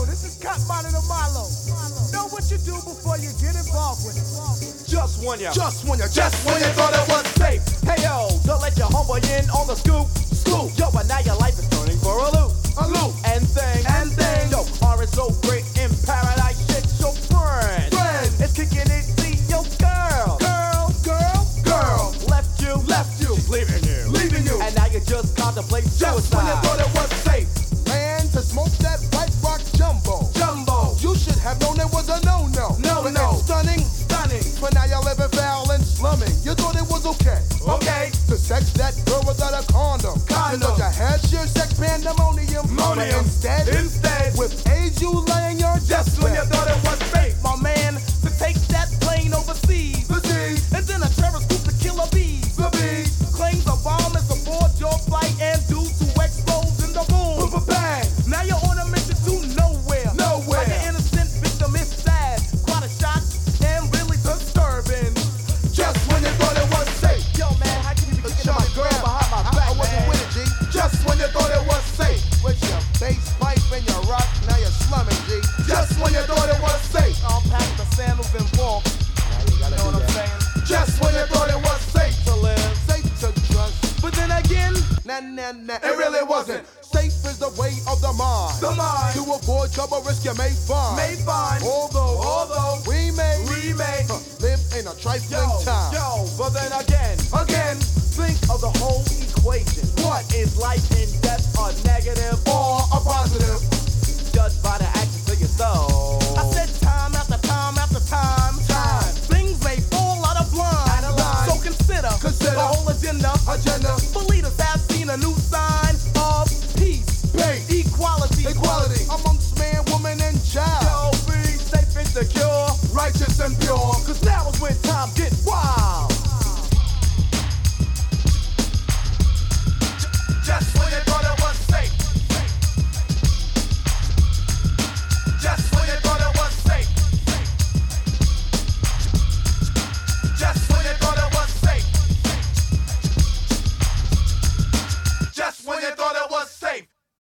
This is Cut Money to Milo. Know what you do before you get involved with it. Just when you thought it was safe. Hey yo, don't let your homeboy in on the scoop. Yo, but now your life is turning for a loop. And thing. Yo, R is so great in paradise. Shit, your friend. It's kicking it, see your girl. Left you. She's leaving you. And now you just contemplate suicide. Just when you thought it was safe. Man, to smoke that white rock jumbo. You should have known it was a no-no. No. Stunning. But now you're living foul and slumming. You thought it was okay. To sex that girl without a condom. You thought you had your sex pandemonium. But instead, with AIDS you laying your Just when you thought it was fake. My man, to take that plane overseas. And then a terrorist group to kill a bees. Claims a bomb is aboard your flight and due to explode in the boom. Bang. Now you're on a mission to nowhere. Like an innocent victim is sad. Quite a shock and really disturbing. Just when you thought it was safe. Yo man, how can you be kicking my girl behind my back, I wasn't man? with it, G. Just when you thought it was safe. With your bass pipe and your rock, now you're slumming, G. Just when you thought it was safe. I'll pack the sandals and walk. You know what I'm saying? Just when you thought it was safe To live. Safe to trust. But then again, Nah, it really wasn't. Safe is the way of the mind. To avoid trouble, risk you may find. Although we may live in a trifling time. But then again, think of the whole equation. What? Is life and death a negative Or a positive. judged by the actions of your soul? I said time after time after time. Things may fall out of line. So consider the whole agenda. For leaders have seen a new sign of peace, equality Amongst man, woman, and child. Yo, be safe and secure, Righteous and pure. cause now is when times get wild.